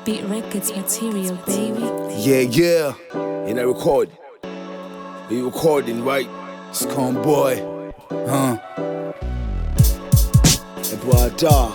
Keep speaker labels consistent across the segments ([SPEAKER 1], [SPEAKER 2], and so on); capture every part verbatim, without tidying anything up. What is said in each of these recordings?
[SPEAKER 1] Beat Records material, baby.
[SPEAKER 2] Yeah, yeah. And I record. We recording, right? It's Conboy. Huh? Ebuada.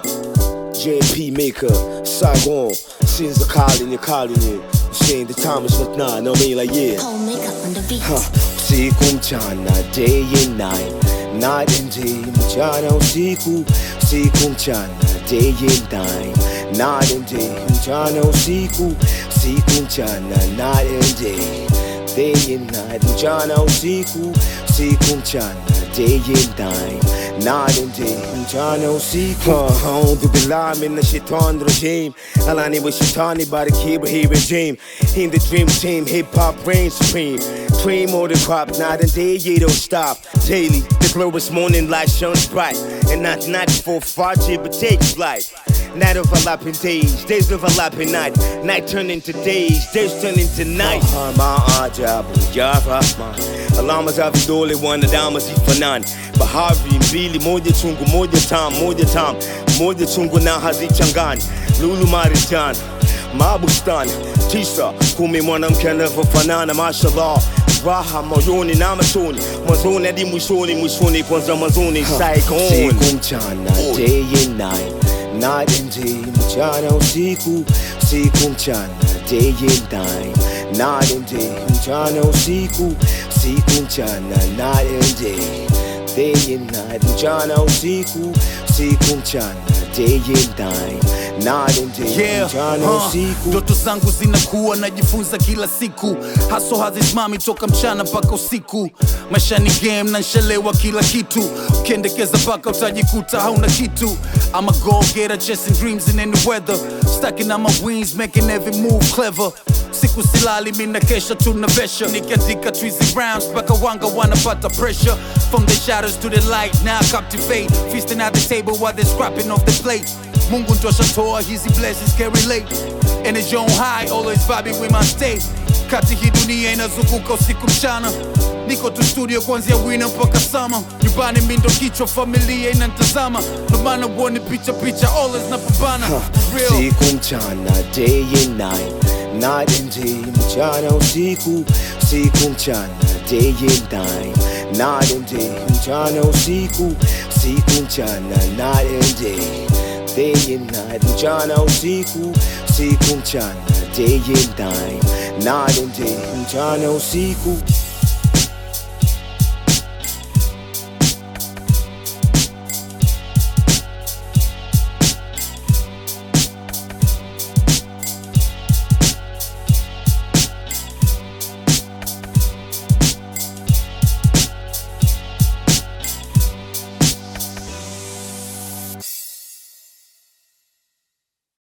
[SPEAKER 2] J P Maker. Saigon. Since the calling, you're calling it. Saying the time is not now. Know what I mean? Like, yeah.
[SPEAKER 1] Whole makeup on the beat.
[SPEAKER 2] Huh. Usiku mchana, day and night. Night and day. Mchana usiku. Usiku mchana, day and night. Night and day. Mchana usiku. Usiku mchana, night and day. Day and night. Mchana usiku. Usiku mchana, day and night. Night and day. Mchana usiku. A'udhu billahi minash shaitanir rajim. Alani wa shaitani baraki he regime. In the dream team, hip hop reigns supreme. Cream on the crop, night and day, you don't stop. Daily, the glorious morning light shines bright. And not night for far, but takes flight. Night overlapping days, days overlapping night. Night turn into days, days turn into night. Maajabu ya Rahman, alama za vidole wanadamu zifanani. Bahari mbili, moja chungu, moja tamu, moja tamu, moja chungu na hazichangani. Lulu Marijani, mabustani, tisa kumi, mwanamke anavyofanana, mashallah. Raha moyoni na machoni, mwanzoni hadi mwishoni, mwishoni kwanza mwanzoni. Saigon. Usiku mchana, day and night. Night and day, mchana usiku. Usiku mchana, day and night. Night and day, mchana usiku. Usiku mchana, night and day. Day and night, mchana usiku. Usiku mchana, day and night. Night and day,
[SPEAKER 3] yeah,
[SPEAKER 2] mchana
[SPEAKER 3] uh,
[SPEAKER 2] usiku.
[SPEAKER 3] ndoto zangu zinakuwa najifunza kila siku. Haso hazisimami toka mchana mpaka usiku. Maisha ni game na nshalewa kila kitu. Ukiendekeza paka utajikuta hauna kitu. I'm a go-getter chasing dreams in any weather. Stacking on my wings, making every move clever. Siku silali mina kesha tunavesha. Nikiandika twizy rounds mpaka wanga wanapata pressure. From the shadows to the light, now I captivate. Feasting at the table while they're scrapping off the plate. Mungu ndo shatoa hizi blessings can relate. Energy on high, always vibing with my state. Kati hii dunia inazunguka usiku mchana. Niko tu studio kuanzia winter mpaka summer. Nyumbani mi ndo kichwa, familia inantazama. Ndo maana uone picha picha, always napambana. Real.
[SPEAKER 2] Usiku mchana, day and night. Night and day, mchana usiku. Usiku mchana, day and night. Night and day, mchana usiku. Usiku mchana, night and day. Day and night, mchana usiku. Usiku mchana, day and night. Night and day, mchana usiku.